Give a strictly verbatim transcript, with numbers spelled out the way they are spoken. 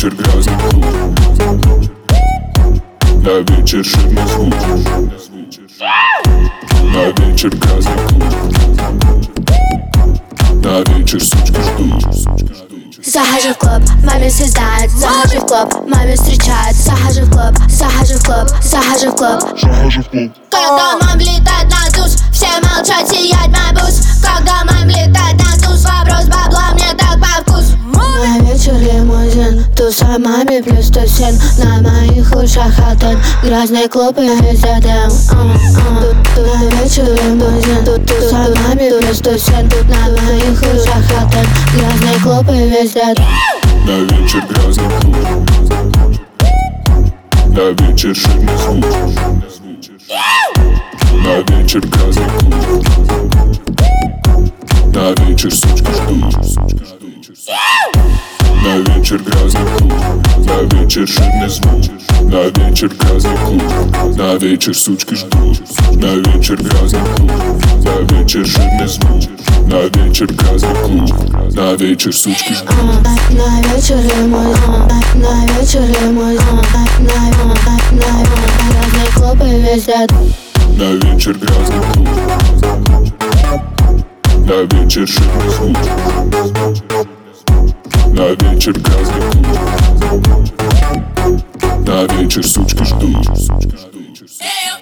вечер грязный клуб, на вечер шумный звук, на вечер грязный клуб, на вечер сучки ждут. Захожу в клуб, маме связать. Захожу в клуб, маме встречать. Захожу в клуб, захожу в клуб, захожу в клуб. Когда мам летает на туз, все молчат, сияет мой бус. Когда мам летает на туз, вопрос бабла мне так по вкусу. На вечер лимузин, туса маме плюс тусин. На моих ушах алтын, грязный клуб и везде дым. На вечер лимузин, туса маме плюс тусин. На моих ушах алтын, грязный клуб и везде дым. На вечер грязный клуб, на вечер шумный звук, на вечер грязный клуб, на вечер сучки ждут. На вечер грязный клуб, на вечер шумный звук, на вечер грязный клуб, на вечер сучки ждут. На вечер грязный клуб, на вечер шумный звук, на вечер грязный клуб, на вечер сучки ждут. На вечер лимузин, на вечер лимузин, на грязный клуб и везде. На вечер грязный клуб, на вечер шумный звук, на вечер грязный клуб, на вечер сучки ждут.